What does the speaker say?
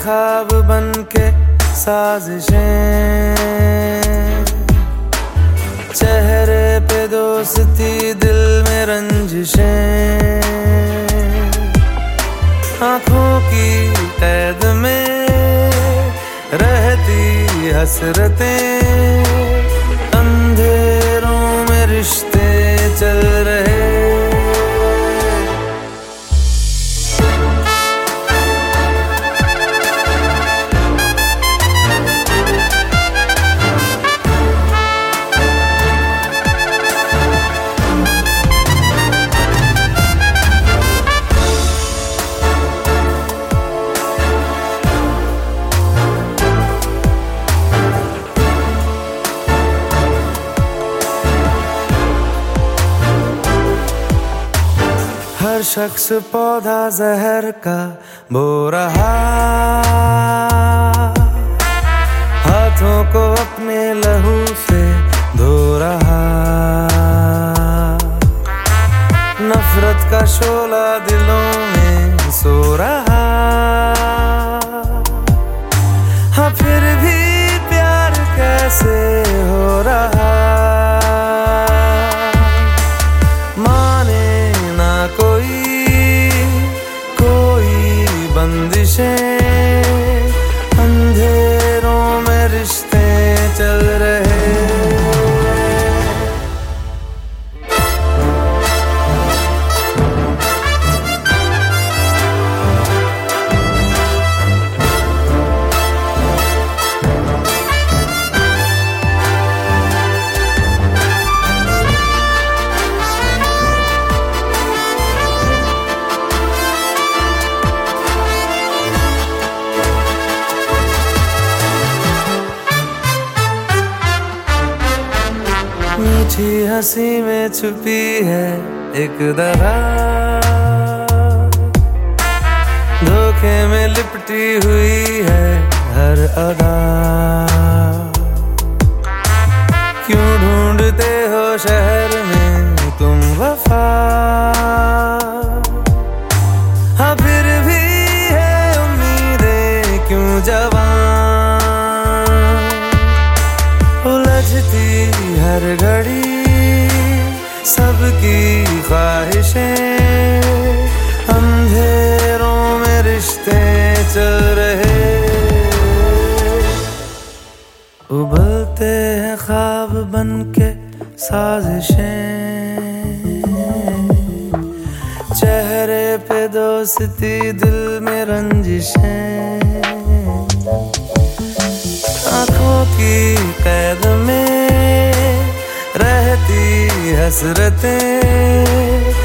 ख्वाब बन के साजिशें, चेहरे पे दोस्ती दिल में रंजिशें, आँखों की कैद में रहती हसरतें, अंधेरों में रिश्ते चल रहे। हर शख्स पौधा जहर का बो रहा, हाथों को अपने लहू से धो रहा, नफरत का शोला दिलों में सो रहा। हाँ फिर भी प्यार कैसे हो रहा, बंदिशें, अंधेरों में रिश्ते चल रहे। मीठी हंसी में छुपी है एक दरार, धोखे में लिपटी हुई है हर अदा। क्यों ढूंढते हो शहर में तुम वफा, हाँ फिर भी है उम्मीदें क्यों जवां, उलझती हर घड़ी सबकी ख्वाहिशें, अंधेरों में रिश्ते चल रहे। उबलते हैं ख्वाब बन के साजिशें, चेहरे पे दोस्ती दिल में रंजिशें, आँखों की कैद में रहती हसरतें,